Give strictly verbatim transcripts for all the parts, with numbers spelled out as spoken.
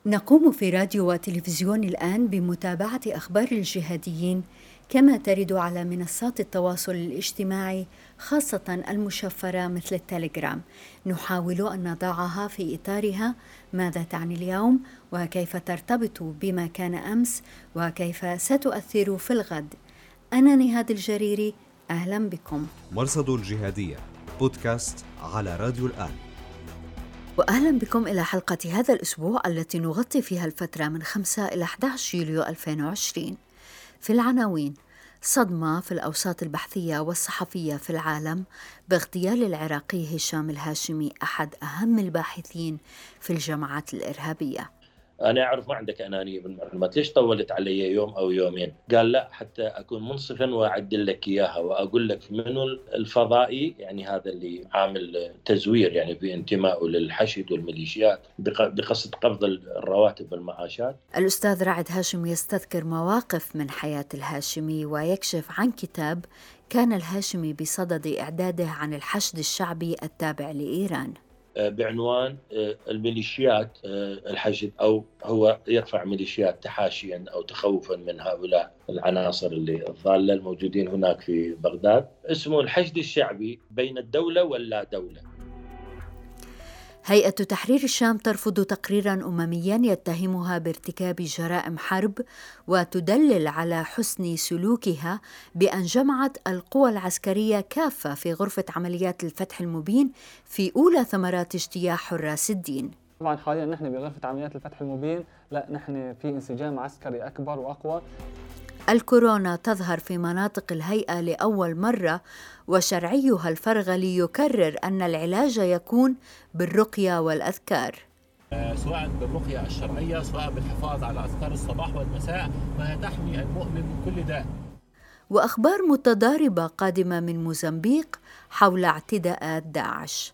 نقوم في راديو وتلفزيون الآن بمتابعة أخبار الجهاديين كما ترد على منصات التواصل الاجتماعي، خاصة المشفرة مثل التليجرام. نحاول أن نضعها في إطارها: ماذا تعني اليوم؟ وكيف ترتبط بما كان أمس؟ وكيف ستؤثر في الغد؟ أنا نهاد الجريري، أهلا بكم. مرصد الجهادية بودكاست على راديو الآن. وأهلا بكم إلى حلقة هذا الأسبوع التي نغطي فيها الفترة من خمسة إلى أحد عشر يوليو ألفين وعشرين. في العناوين: صدمة في الأوساط البحثية والصحفية في العالم باغتيال العراقي هشام الهاشمي، أحد أهم الباحثين في الجماعات الإرهابية. أنا أعرف ما عندك أنانية بالمعلومات، ليش طولت علي يوم أو يومين؟ قال لا، حتى أكون منصفا وأعدل لك إياها وأقول لك منو الفضائي، يعني هذا اللي عامل تزوير يعني بانتمائه للحشد والميليشيات بقصد قبض الرواتب والمعاشات. الأستاذ رعد هاشم يستذكر مواقف من حياة الهاشمي ويكشف عن كتاب كان الهاشمي بصدد إعداده عن الحشد الشعبي التابع لإيران بعنوان الميليشيات الحشد، أو هو يرفع ميليشيات تحاشيا أو تخوفا من هؤلاء العناصر اللي الضالة الموجودين هناك في بغداد. اسمه الحشد الشعبي بين الدولة واللا دولة. هيئة تحرير الشام ترفض تقريراً أممياً يتهمها بارتكاب جرائم حرب، وتدلل على حسن سلوكها بأن جمعت القوى العسكرية كافة في غرفة عمليات الفتح المبين في أولى ثمرات اجتياح حراس الدين. طبعا حاليا نحن بغرفة عمليات الفتح المبين لا نحن في انسجام عسكري أكبر وأقوى. الكورونا تظهر في مناطق الهيئة لأول مرة، وشرعيها الفرغلي يكرر أن العلاج يكون بالرقية والأذكار، سواء بالرقية الشرعية سواء بالحفاظ على أذكار الصباح والمساء، فهي تحمي المؤمن من كل داء. وأخبار متضاربة قادمة من موزمبيق حول اعتداءات داعش.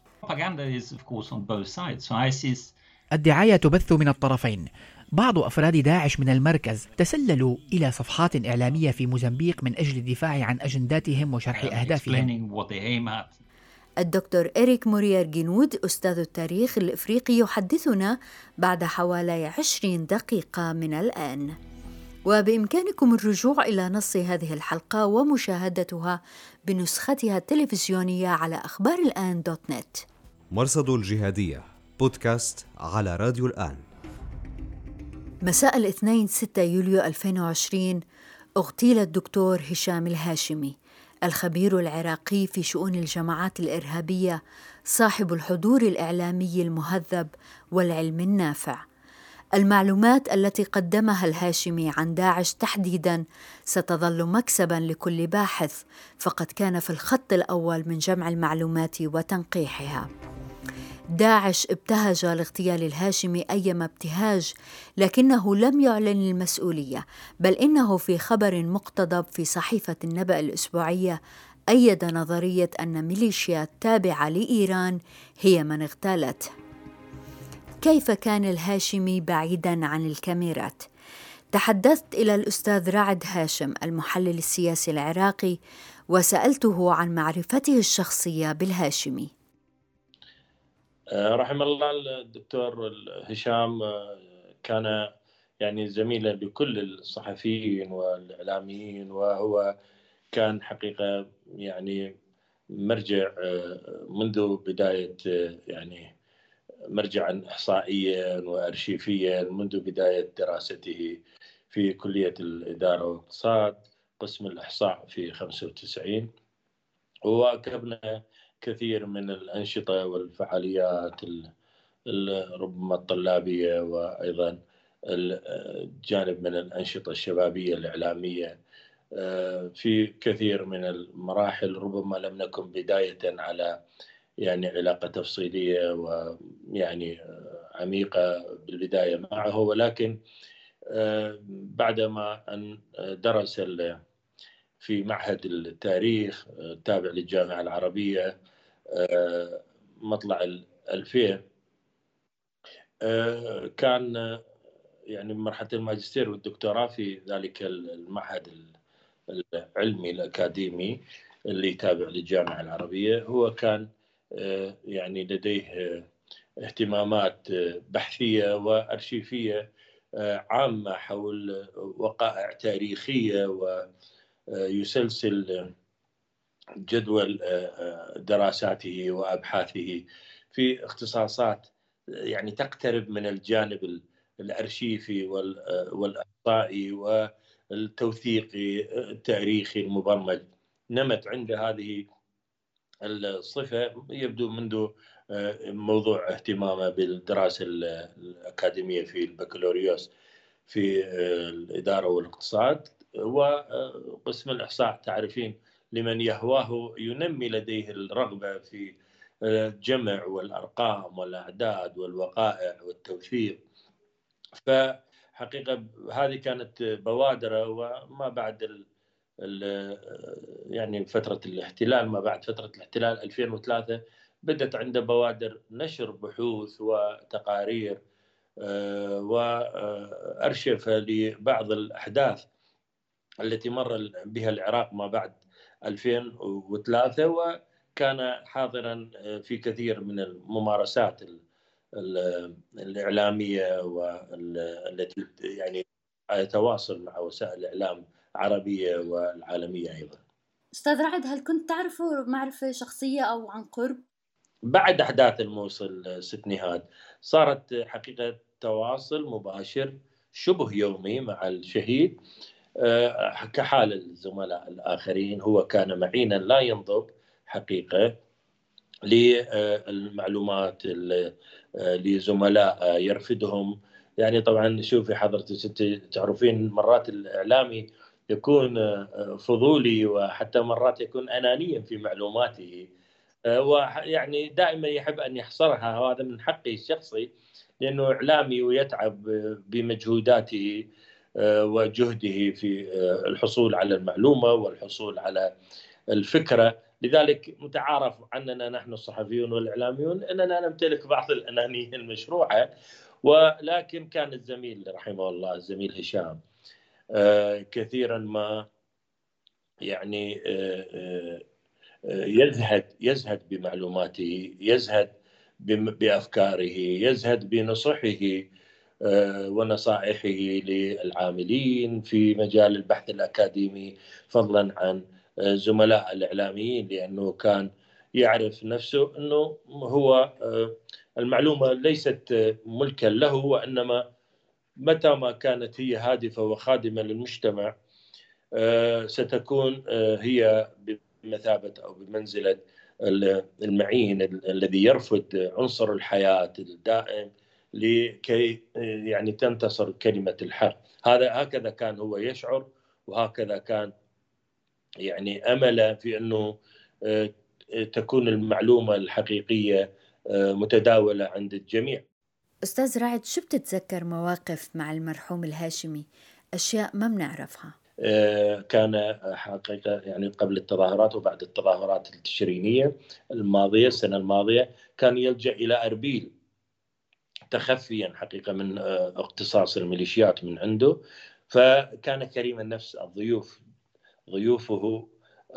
الدعاية تبث من الطرفين. بعض أفراد داعش من المركز تسللوا إلى صفحات إعلامية في موزمبيق من أجل الدفاع عن أجنداتهم وشرح أهدافهم. الدكتور إريك موريير جينود، أستاذ التاريخ الإفريقي، يحدثنا بعد حوالي عشرين دقيقة من الآن. وبإمكانكم الرجوع إلى نص هذه الحلقة ومشاهدتها بنسختها التلفزيونية على أخبار الآن دوت نت. مرصد الجهادية بودكاست على راديو الآن. مساء الاثنين ستة يوليو ألفين وعشرين اغتيل الدكتور هشام الهاشمي، الخبير العراقي في شؤون الجماعات الإرهابية، صاحب الحضور الإعلامي المهذب والعلم النافع. المعلومات التي قدمها الهاشمي عن داعش تحديداً ستظل مكسباً لكل باحث، فقد كان في الخط الأول من جمع المعلومات وتنقيحها. داعش ابتهج لاغتيال الهاشمي أيما ابتهاج، لكنه لم يعلن المسؤولية، بل إنه في خبر مقتضب في صحيفة النبأ الأسبوعية أيد نظرية أن ميليشيات تابعة لإيران هي من اغتالته. كيف كان الهاشمي بعيداً عن الكاميرات؟ تحدثت إلى الأستاذ رعد هاشم المحلل السياسي العراقي وسألته عن معرفته الشخصية بالهاشمي. رحم الله الدكتور هشام، كان يعني زميلا لكل الصحفيين والإعلاميين، وهو كان حقيقة يعني مرجع منذ بداية، يعني مرجعا إحصائيا وأرشيفيا منذ بداية دراسته في كلية الإدارة والاقتصاد قسم الإحصاء في خمسة وتسعين، وواكبنا كثير من الأنشطة والفعاليات ربما الطلابية، وأيضا الجانب من الأنشطة الشبابية الإعلامية في كثير من المراحل. ربما لم نكن بداية على يعني علاقة تفصيلية ويعني عميقة بالبداية معه، ولكن بعدما أن درس في معهد التاريخ التابع للجامعة العربية مطلع الألفين، كان يعني مرحلة الماجستير والدكتوراه في ذلك المعهد العلمي الأكاديمي اللي تابع للجامعة العربية. هو كان يعني لديه اهتمامات بحثية وأرشيفية عامة حول وقائع تاريخية، ويسلسل جدول دراساته وأبحاثه في اختصاصات يعني تقترب من الجانب الأرشيفي والإحصائي والتوثيقي التاريخي المبرمج. نمت عنده هذه الصفة يبدو منذ موضوع اهتمامه بالدراسة الأكاديمية في البكالوريوس في الإدارة والاقتصاد وقسم الإحصاء. تعرفين لمن يهواه ينمي لديه الرغبة في الجمع والأرقام والأعداد والوقائع والتوثيق. فحقيقة هذه كانت بوادره. وما بعد ال ال يعني فترة الاحتلال، ما بعد فترة الاحتلال ألفين وثلاثة بدأت عنده بوادر نشر بحوث وتقارير وأرشف لبعض الأحداث التي مر بها العراق ما بعد ألفين وثلاثة، وكان حاضرا في كثير من الممارسات الإعلامية والتي يعني يتواصل مع وسائل الإعلام العربية والعالمية أيضا. أستاذ رعد، هل كنت تعرفه معرفة شخصية أو عن قرب؟ بعد أحداث الموصل ست نهاد صارت حقيقة تواصل مباشر شبه يومي مع الشهيد كحال الزملاء الآخرين. هو كان معينا لا ينضب حقيقة للمعلومات لزملاء يرفدهم. يعني طبعا شوفي حضرتك تعرفين مرات الإعلامي يكون فضولي وحتى مرات يكون أنانيا في معلوماته، ويعني دائما يحب أن يحصرها، وهذا من حقه الشخصي لأنه إعلامي ويتعب بمجهوداته وجهده في الحصول على المعلومة والحصول على الفكرة. لذلك متعارف عننا نحن الصحفيون والإعلاميون أننا نمتلك بعض الأنانية المشروعة. ولكن كان الزميل رحمه الله الزميل هشام كثيرا ما يعني يزهد يزهد بمعلوماته، يزهد بأفكاره، يزهد بنصحه ونصائحه للعاملين في مجال البحث الأكاديمي، فضلا عن زملاء الإعلاميين، لأنه كان يعرف نفسه أنه هو المعلومة ليست ملكا له، وإنما متى ما كانت هي هادفة وخادمة للمجتمع ستكون هي بمثابة أو بمنزلة المعين الذي يرفض عنصر الحياة الدائم لكي يعني تنتصر كلمة الحق. هذا هكذا كان هو يشعر، وهكذا كان يعني أمله في أنه تكون المعلومة الحقيقية متداولة عند الجميع. أستاذ رعد، شو بتتذكر مواقف مع المرحوم الهاشمي أشياء ما بنعرفها؟ كان حقيقة يعني قبل التظاهرات وبعد التظاهرات التشرينية الماضية السنة الماضية كان يلجأ إلى أربيل تخفيا حقيقة من اقتصاص الميليشيات من عنده. فكان كريم النفس. الضيوف ضيوفه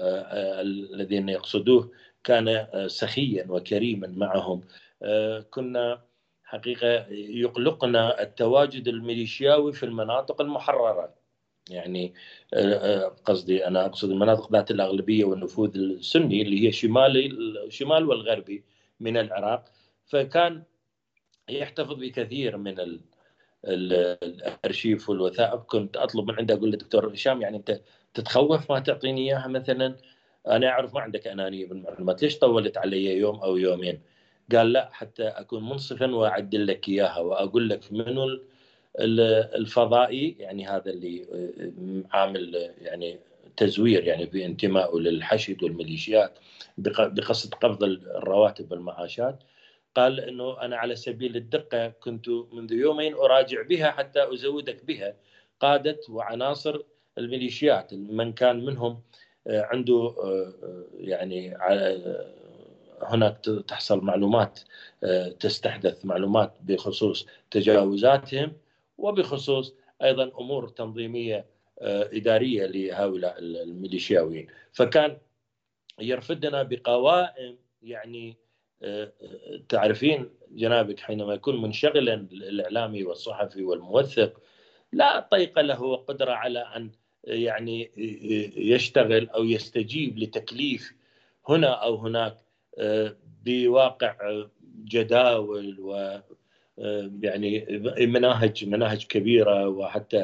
الذين يقصدوه كان سخيا وكريما معهم. كنا حقيقة يقلقنا التواجد الميليشياوي في المناطق المحررة، يعني قصدي أنا أقصد المناطق ذات الأغلبية والنفوذ السني اللي هي شمالي الشمال والغربي من العراق. فكان يحتفظ بكثير من الأرشيف والوثائق. كنت أطلب من عنده أقول له دكتور هشام يعني أنت تتخوف ما تعطيني إياها مثلا؟ أنا أعرف ما عندك أنانية بالمعلومات، ليش طولت علي يوم أو يومين؟ قال لا، حتى أكون منصفا وأعدل لك إياها وأقول لك منو الفضائي، يعني هذا اللي عامل يعني تزوير يعني بانتمائه للحشد والميليشيات بقصد قبض الرواتب والمعاشات. قال إنه أنا على سبيل الدقة كنت منذ يومين أراجع بها حتى أزودك بها قادة وعناصر الميليشيات من كان منهم عنده يعني هناك تحصل معلومات تستحدث معلومات بخصوص تجاوزاتهم وبخصوص أيضا أمور تنظيمية إدارية لهؤلاء الميليشياويين. فكان يرفدنا بقوائم يعني تعرفين جنابك حينما يكون منشغلا الإعلامي والصحفي والموثق لا طيق له قدرة على أن يعني يشتغل أو يستجيب لتكليف هنا أو هناك بواقع جداول و يعني مناهج مناهج كبيرة وحتى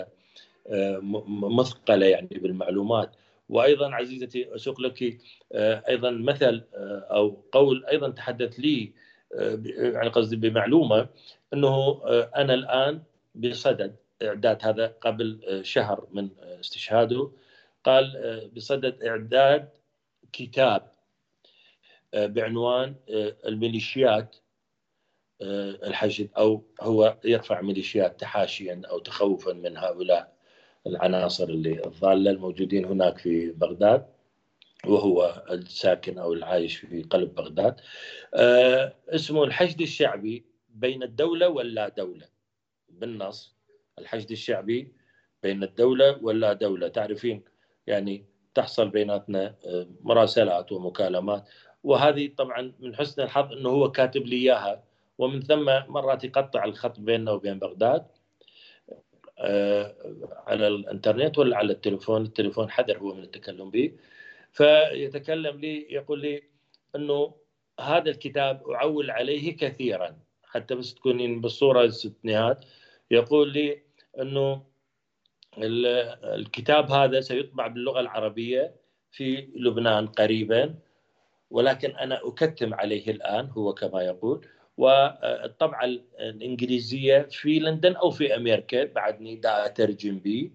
مثقلة يعني بالمعلومات. وأيضا عزيزتي أسوق لك أيضا مثل أو قول أيضا تحدث لي يعني قصدي بمعلومة أنه أنا الآن بصدد إعداد، هذا قبل شهر من استشهاده، قال بصدد إعداد كتاب بعنوان الميليشيات الحشد، أو هو يرفع ميليشيات تحاشيا أو تخوفا من هؤلاء العناصر اللي الضالة الموجودين هناك في بغداد، وهو الساكن أو العايش في قلب بغداد. اسمه الحشد الشعبي بين الدولة واللا دولة. بالنص الحشد الشعبي بين الدولة واللا دولة. تعرفين يعني تحصل بيناتنا مراسلات ومكالمات، وهذه طبعا من حسن الحظ أنه هو كاتب لي إياها، ومن ثم مرات يقطع الخط بيننا وبين بغداد على الانترنت ولا على التليفون. التليفون حذر هو من التكلم به، فيتكلم لي يقول لي أنه هذا الكتاب أعول عليه كثيرا، حتى بس تكونين بالصورة الستينات. يقول لي أنه الكتاب هذا سيطبع باللغة العربية في لبنان قريبا، ولكن أنا أكتم عليه الآن هو كما يقول، والطبعة الإنجليزية في لندن أو في أمريكا بعدني دا أترجم به.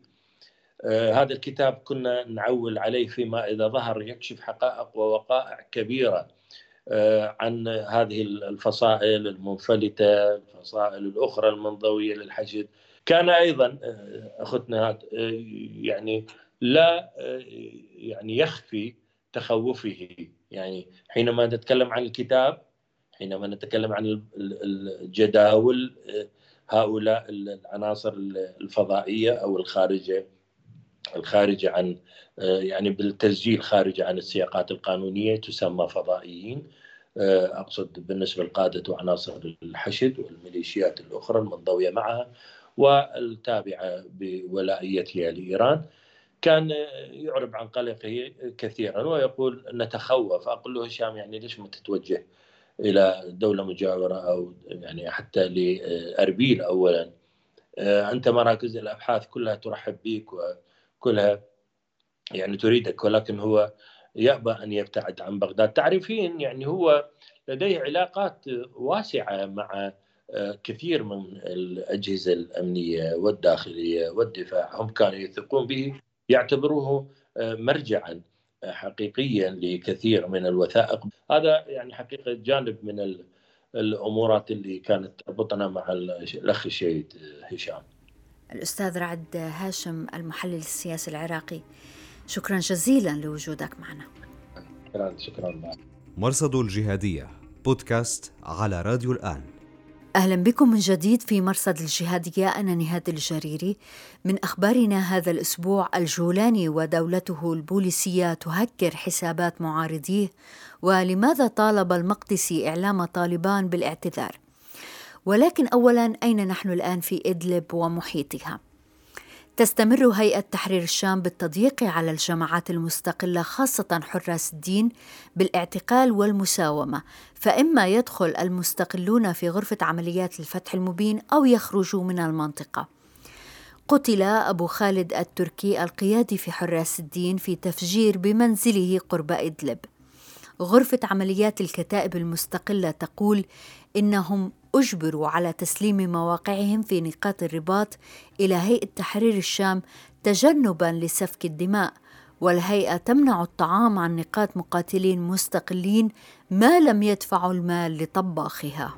آه هذا الكتاب كنا نعول عليه فيما إذا ظهر يكشف حقائق ووقائع كبيرة آه عن هذه الفصائل المنفلتة، الفصائل الأخرى المنضوية للحشد. كان أيضا آه أختنا آه يعني لا آه يعني يخفي تخوفه، يعني حينما نتكلم عن الكتاب، حينما نتكلم عن الجداول، هؤلاء العناصر الفضائية أو الخارجة الخارجة عن يعني بالتسجيل خارجة عن السياقات القانونية تسمى فضائيين. أقصد بالنسبة لقادة وعناصر الحشد والميليشيات الأخرى المنضوية معها والتابعة بولائيتها لإيران. كان يعرب عن قلقه كثيرا ويقول نتخوف. أقول له هشام يعني ليش ما تتوجه إلى دولة مجاورة أو يعني حتى لأربيل أولا؟ أنت مراكز الأبحاث كلها ترحب بك وكلها يعني تريدك، ولكن هو يأبى أن يبتعد عن بغداد. تعرفين يعني هو لديه علاقات واسعة مع كثير من الأجهزة الأمنية والداخلية والدفاع، هم كانوا يثقون به، يعتبروه مرجعا حقيقيا لكثير من الوثائق. هذا يعني حقيقة جانب من الأمورات اللي كانت تربطنا مع الأخ الشهيد هشام. الأستاذ رعد هاشم المحلل السياسي العراقي، شكرا جزيلا لوجودك معنا. شكرا شكرا. مرصد الجهادية بودكاست على راديو الآن. أهلا بكم من جديد في مرصد الجهادية. أنا نهاد الجريري. من أخبارنا هذا الأسبوع: الجولاني ودولته البوليسية تهكر حسابات معارضيه، ولماذا طالب المقدسي إعلام طالبان بالاعتذار. ولكن أولا، أين نحن الآن في إدلب ومحيطها؟ تستمر هيئة تحرير الشام بالتضييق على الجماعات المستقلة خاصة حراس الدين بالاعتقال والمساومة، فإما يدخل المستقلون في غرفة عمليات الفتح المبين أو يخرجوا من المنطقة. قتل أبو خالد التركي القيادي في حراس الدين في تفجير بمنزله قرب إدلب. غرفة عمليات الكتائب المستقلة تقول إنهم أجبروا على تسليم مواقعهم في نقاط الرباط إلى هيئة تحرير الشام تجنباً لسفك الدماء، والهيئة تمنع الطعام عن نقاط مقاتلين مستقلين ما لم يدفعوا المال لطباخها.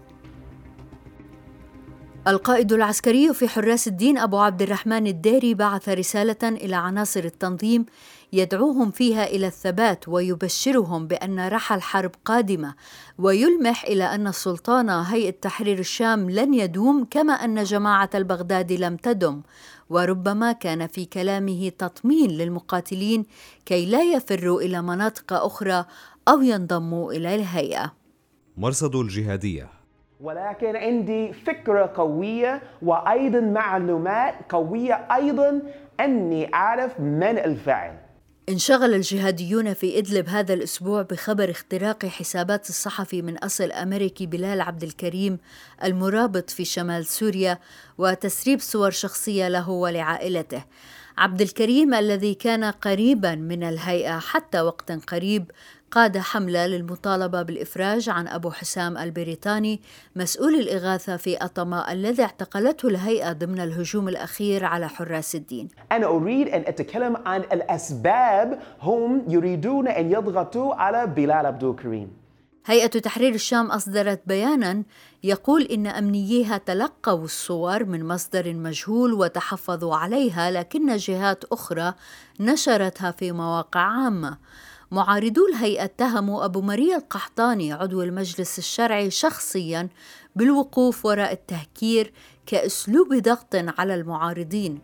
القائد العسكري في حراس الدين أبو عبد الرحمن الديري بعث رسالة إلى عناصر التنظيم يدعوهم فيها إلى الثبات ويبشرهم بأن رحى الحرب قادمة، ويلمح إلى أن سلطان هيئة تحرير الشام لن يدوم كما أن جماعة البغداد لم تدم، وربما كان في كلامه تطمين للمقاتلين كي لا يفروا إلى مناطق أخرى أو ينضموا إلى الهيئة. مرصد الجهادية ولكن عندي فكرة قوية وأيضا معلومات قوية أيضا أني أعرف من الفاعل. انشغل الجهاديون في إدلب هذا الأسبوع بخبر اختراق حسابات الصحفي من أصل أمريكي بلال عبد الكريم المرابط في شمال سوريا وتسريب صور شخصية له ولعائلته. عبد الكريم الذي كان قريبا من الهيئة حتى وقت قريب قاد حملة للمطالبة بالإفراج عن أبو حسام البريطاني مسؤول الإغاثة في أطماء الذي اعتقلته الهيئة ضمن الهجوم الأخير على حراس الدين. أنا أريد أن أتكلم عن الأسباب هم يريدون أن يضغطوا على بلال عبد الكريم. هيئة تحرير الشام أصدرت بياناً يقول إن أمنييها تلقوا الصور من مصدر مجهول وتحفظوا عليها، لكن جهات أخرى نشرتها في مواقع عامة. معارضو الهيئة اتهموا أبو مريا القحطاني عضو المجلس الشرعي شخصياً بالوقوف وراء التهكير كأسلوب ضغط على المعارضين.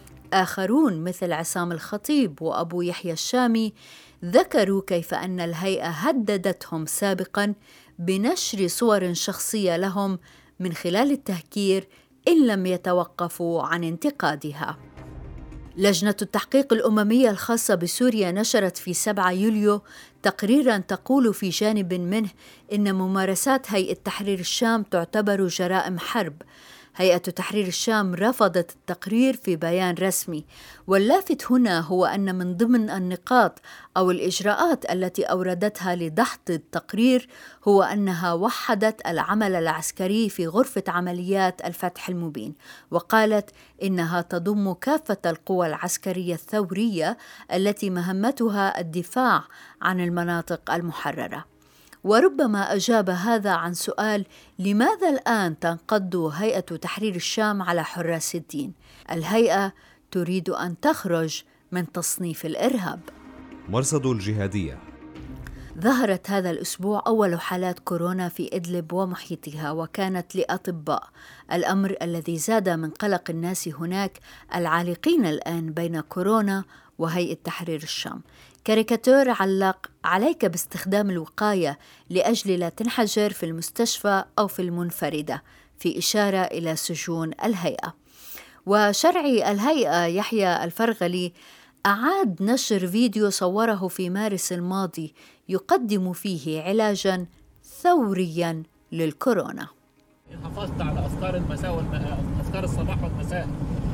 آخرون مثل عصام الخطيب وأبو يحيى الشامي ذكروا كيف أن الهيئة هددتهم سابقاً بنشر صور شخصية لهم من خلال التهكير إن لم يتوقفوا عن انتقادها. لجنة التحقيق الأممية الخاصة بسوريا نشرت في سبعة يوليو تقريراً تقول في جانب منه إن ممارسات هيئة تحرير الشام تعتبر جرائم حرب. هيئة تحرير الشام رفضت التقرير في بيان رسمي، واللافت هنا هو أن من ضمن النقاط أو الإجراءات التي أوردتها لدحض التقرير هو أنها وحدت العمل العسكري في غرفة عمليات الفتح المبين، وقالت إنها تضم كافة القوى العسكرية الثورية التي مهمتها الدفاع عن المناطق المحررة. وربما أجاب هذا عن سؤال: لماذا الآن تنقض هيئة تحرير الشام على حراس الدين؟ الهيئة تريد أن تخرج من تصنيف الإرهاب. مرصد الجهادية. ظهرت هذا الأسبوع أول حالات كورونا في إدلب ومحيطها، وكانت لأطباء، الأمر الذي زاد من قلق الناس هناك العالقين الآن بين كورونا وهيئة تحرير الشام. كاريكاتور علق: عليك باستخدام الوقاية لأجل لا تنحجر في المستشفى أو في المنفردة، في إشارة إلى سجون الهيئة. وشرعي الهيئة يحيى الفرغلي أعاد نشر فيديو صوره في مارس الماضي يقدم فيه علاجاً ثورياً للكورونا. إن حافظت على أذكار المساء والأذكار الصباح والمساء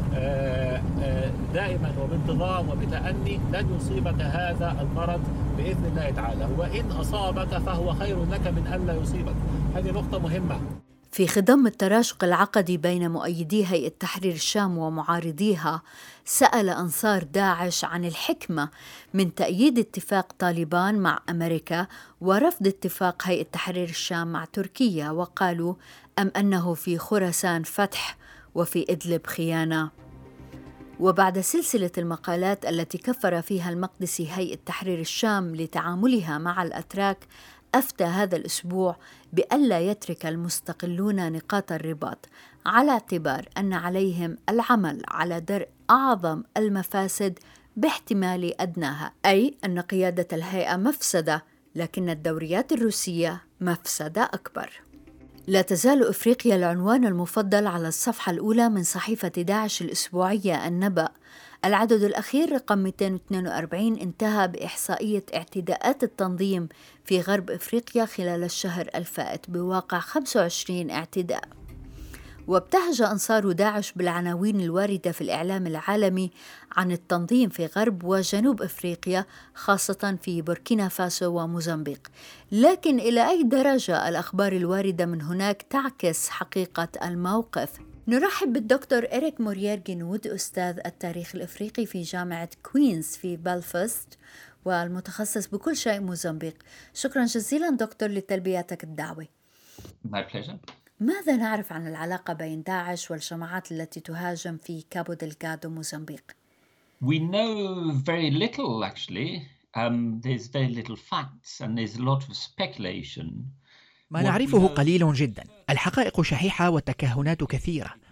دائما وبانتظام وبتأني لن يصيبك هذا المرض بإذن الله تعالى، وإن أصابك فهو خير لك من أن لا يصيبك. هذه نقطة مهمة. في خضم التراشق العقدي بين مؤيدي هيئة تحرير الشام ومعارضيها، سأل أنصار داعش عن الحكمة من تأييد اتفاق طالبان مع أمريكا ورفض اتفاق هيئة تحرير الشام مع تركيا، وقالوا: أم أنه في خراسان فتح وفي إدلب خيانة؟ وبعد سلسلة المقالات التي كفر فيها المقدسي هيئة تحرير الشام لتعاملها مع الأتراك، أفتى هذا الأسبوع بألا يترك المستقلون نقاط الرباط، على اعتبار أن عليهم العمل على درء أعظم المفاسد باحتمال أدناها، أي أن قيادة الهيئة مفسدة، لكن الدوريات الروسية مفسدة أكبر. لا تزال إفريقيا العنوان المفضل على الصفحة الأولى من صحيفة داعش الأسبوعية النبأ. العدد الأخير رقم مئتين واثنين وأربعين انتهى بإحصائية اعتداءات التنظيم في غرب إفريقيا خلال الشهر الفائت بواقع خمسة وعشرين اعتداء. وابتهج أنصار داعش بالعناوين الواردة في الإعلام العالمي عن التنظيم في غرب وجنوب إفريقيا، خاصة في بوركينا فاسو وموزمبيق. لكن إلى أي درجة الأخبار الواردة من هناك تعكس حقيقة الموقف؟ نرحب بالدكتور إريك موريير جينود، أستاذ التاريخ الإفريقي في جامعة كوينز في بلفاست والمتخصص بكل شيء موزمبيق. شكرا جزيلا دكتور لتلبيتك الدعوة. My pleasure. ماذا نعرف عن العلاقة بين داعش والجماعات التي تهاجم في كابو دلغادو موزمبيق؟ We know very little actually. Um, there's very little facts and there's a lot of speculation. ما نعرفه قليل جدا. الحقائق شحيحة والتكهنات كثيرة.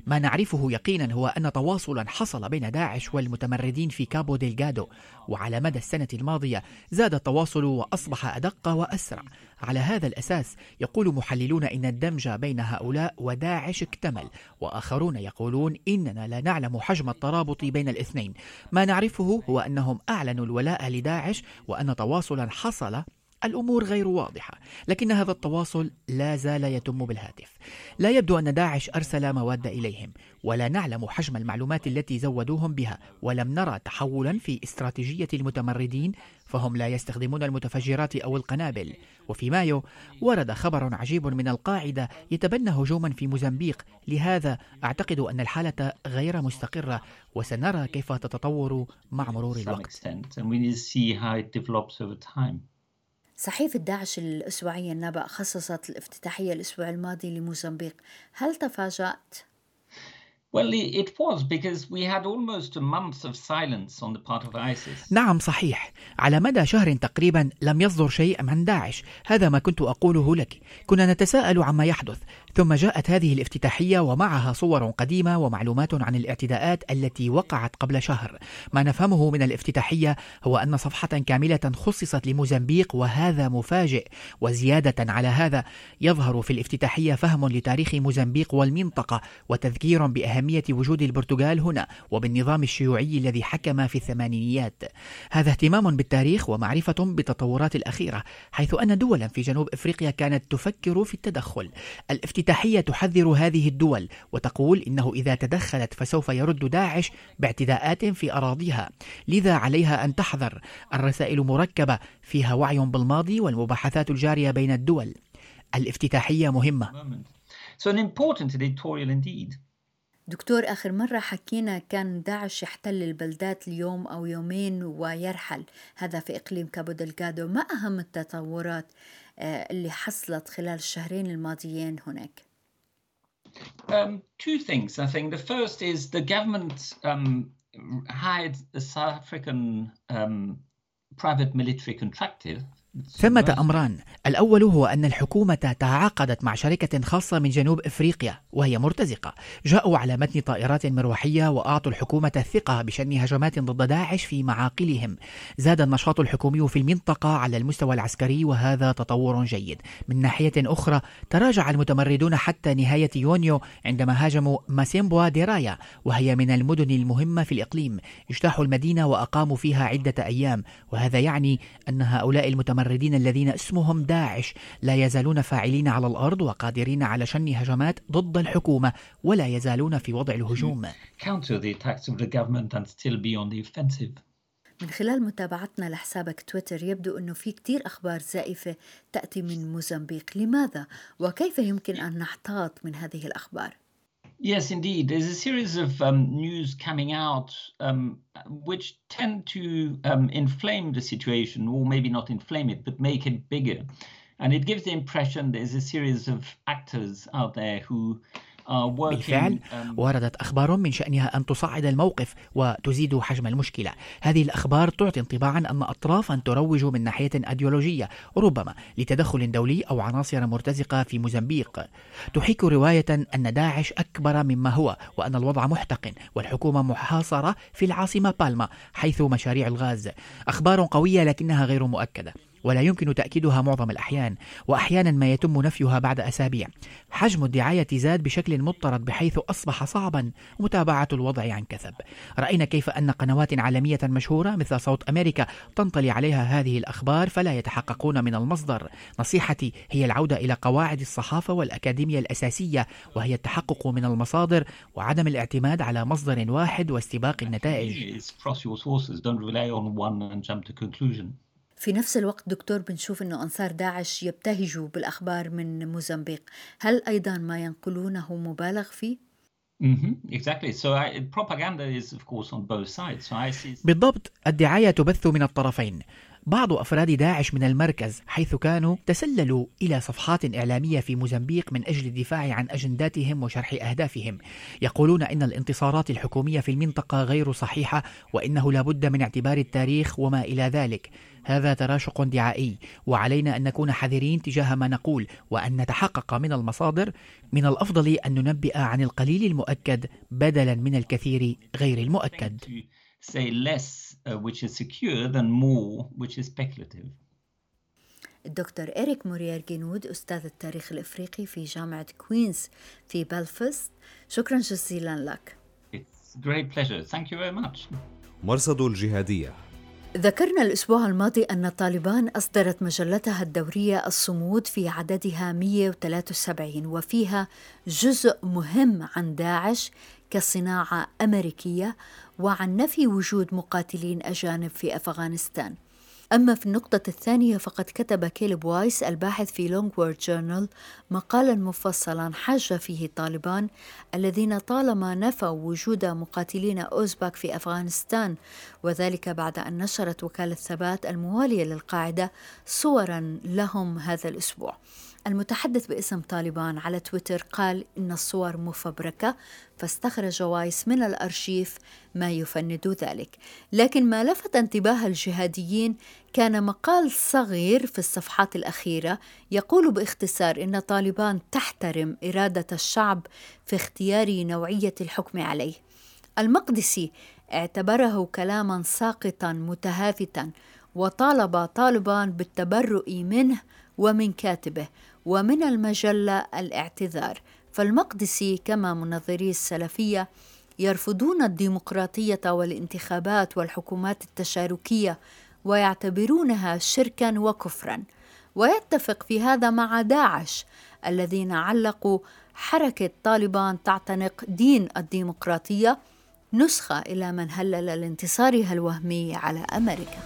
ما نعرفه يقينا هو أن تواصلا حصل بين داعش والمتمردين في كابو ديلغادو، وعلى مدى السنة الماضية زاد التواصل وأصبح أدق وأسرع. على هذا الأساس يقول محللون إن الدمج بين هؤلاء وداعش اكتمل، وآخرون يقولون إننا لا نعلم حجم الترابط بين الاثنين. ما نعرفه هو أنهم أعلنوا الولاء لداعش وأن تواصلا حصل. الأمور غير واضحة، لكن هذا التواصل لا زال يتم بالهاتف. لا يبدو أن داعش أرسل مواد إليهم، ولا نعلم حجم المعلومات التي زودوهم بها، ولم نرى تحولا في استراتيجية المتمردين، فهم لا يستخدمون المتفجرات أو القنابل. وفي مايو ورد خبر عجيب من القاعدة يتبنى هجوما في موزمبيق، لهذا أعتقد أن الحالة غير مستقرة، وسنرى كيف تتطور مع مرور الوقت. صحيفة داعش الأسبوعية النبأ خصصت الافتتاحية الأسبوع الماضي لموزمبيق، هل تفاجأت؟ Well, it was because we had almost a month of silence on the part of ISIS. نعم صحيح، على مدى شهر تقريبا لم يصدر شيء عن داعش، هذا ما كنت أقوله لك. كنا نتساءل عما يحدث، ثم جاءت هذه الافتتاحية ومعها صور قديمة ومعلومات عن الاعتداءات التي وقعت قبل شهر. ما نفهمه من الافتتاحية هو أن صفحة كاملة خصصت لموزمبيق، وهذا مفاجئ. وزيادة على هذا يظهر في الافتتاحية فهم لتاريخ موزمبيق والمنطقة، وتذكير بأهمية أهمية وجود البرتغال هنا وبالنظام الشيوعي الذي حكم في الثمانينيات. هذا اهتمام بالتاريخ ومعرفة بالتطورات الأخيرة، حيث أن دولا في جنوب أفريقيا كانت تفكر في التدخل. الافتتاحية تحذر هذه الدول وتقول إنه إذا تدخلت فسوف يرد داعش باعتداءات في أراضيها، لذا عليها أن تحذر. الرسائل مركبة فيها وعي بالماضي والمباحثات الجارية بين الدول. الافتتاحية مهمة. So an important editorial indeed. دكتور، آخر مرة حكينا كان داعش يحتل البلدات اليوم أو يومين ويرحل، هذا في إقليم كابو دلغادو. ما أهم التطورات اللي حصلت خلال الشهرين الماضيين هناك؟ Um, two things, I think. The first is the government um, hired a South African um, private military contractor. ثمة أمران. الأول هو أن الحكومة تعاقدت مع شركة خاصة من جنوب أفريقيا وهي مرتزقة، جاءوا على متن طائرات مروحية وأعطوا الحكومة الثقة بشن هجمات ضد داعش في معاقلهم. زاد النشاط الحكومي في المنطقة على المستوى العسكري، وهذا تطور جيد. من ناحية أخرى تراجع المتمردون حتى نهاية يونيو عندما هاجموا ماسيمبوا ديرايا، وهي من المدن المهمة في الإقليم. اجتاحوا المدينة وأقاموا فيها عدة أيام، وهذا يعني أن هؤلاء المتمردين المتمردين الذين اسمهم داعش لا يزالون فاعلين على الأرض وقادرين على شن هجمات ضد الحكومة، ولا يزالون في وضع الهجوم. من خلال متابعتنا لحسابك تويتر يبدو أنه في كتير أخبار زائفة تأتي من موزمبيق، لماذا وكيف يمكن أن نحتاط من هذه الأخبار؟ Yes, indeed. There's a series of um, news coming out um, which tend to um, inflame the situation, or maybe not inflame it, but make it bigger. And it gives the impression there's a series of actors out there who بالفعل وردت أخبار من شأنها أن تصعد الموقف وتزيد حجم المشكلة. هذه الأخبار تعطي انطباعا أن أطرافا تروج من ناحية أيديولوجية ربما لتدخل دولي أو عناصر مرتزقة في موزمبيق. تحيك رواية أن داعش أكبر مما هو، وأن الوضع محتقن والحكومة محاصرة في العاصمة بالما حيث مشاريع الغاز. أخبار قوية لكنها غير مؤكدة، ولا يمكن تأكيدها معظم الأحيان، وأحيانا ما يتم نفيها بعد أسابيع. حجم الدعاية زاد بشكل مضطرد بحيث أصبح صعبا متابعة الوضع عن كثب. رأينا كيف أن قنوات عالمية مشهورة مثل صوت أمريكا تنطلي عليها هذه الأخبار فلا يتحققون من المصدر. نصيحتي هي العودة إلى قواعد الصحافة والأكاديمية الأساسية، وهي التحقق من المصادر وعدم الاعتماد على مصدر واحد واستباق النتائج. في نفس الوقت دكتور بنشوف أنه أنصار داعش يبتهجوا بالأخبار من موزمبيق، هل أيضا ما ينقلونه مبالغ فيه؟ بالضبط، الدعاية تبث من الطرفين. بعض أفراد داعش من المركز، حيث كانوا تسللوا إلى صفحات إعلامية في موزمبيق من أجل الدفاع عن أجنداتهم وشرح أهدافهم. يقولون إن الانتصارات الحكومية في المنطقة غير صحيحة، وإنه لا بد من اعتبار التاريخ وما إلى ذلك. هذا تراشق دعائي، وعلينا أن نكون حذرين تجاه ما نقول وأن نتحقق من المصادر. من الأفضل أن ننبئ عن القليل المؤكد بدلا من الكثير غير المؤكد. Say less uh, which is secure than more which is speculative. الدكتور إريك موريير جينود، أستاذ التاريخ الإفريقي في جامعة كوينز في بلفاست، شكرا جزيلا لك. It's a great pleasure. Thank you very much. مرصد الجهادية. ذكرنا الأسبوع الماضي أن طالبان أصدرت مجلتها الدورية الصمود في عددها مئة وثلاثة وسبعين، وفيها جزء مهم عن داعش كصناعة أمريكية وعن نفي وجود مقاتلين أجانب في أفغانستان. أما في النقطة الثانية فقد كتب كيلب وايس الباحث في لونغوورد جورنال مقالا مفصلا حاج فيه طالبان الذين طالما نفوا وجود مقاتلين أوزباك في أفغانستان، وذلك بعد أن نشرت وكالة ثبات الموالية للقاعدة صورا لهم هذا الأسبوع. المتحدث باسم طالبان على تويتر قال إن الصور مفبركة، فاستخرج وايس من الأرشيف ما يفند ذلك. لكن ما لفت انتباه الجهاديين كان مقال صغير في الصفحات الأخيرة يقول باختصار إن طالبان تحترم إرادة الشعب في اختيار نوعية الحكم عليه. المقدسي اعتبره كلاما ساقطا متهافتا، وطالب طالبان بالتبرؤ منه ومن كاتبه ومن المجلة الاعتذار. فالمقدسي كما منظري السلفية يرفضون الديمقراطية والانتخابات والحكومات التشاركية ويعتبرونها شركا وكفرا، ويتفق في هذا مع داعش الذين علقوا حركة طالبان تعتنق دين الديمقراطية نسخة إلى من هلل لانتصارها الوهمي على أمريكا.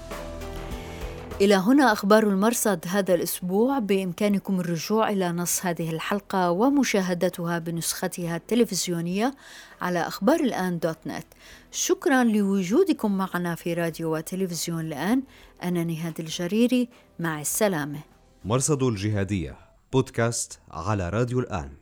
إلى هنا أخبار المرصد هذا الأسبوع. بإمكانكم الرجوع إلى نص هذه الحلقة ومشاهدتها بنسختها التلفزيونية على أخبار الآن دوت نت. شكرا لوجودكم معنا في راديو وتلفزيون الآن. أنا نهاد الجريري، مع السلامة. مرصد الجهادية بودكاست على راديو الآن.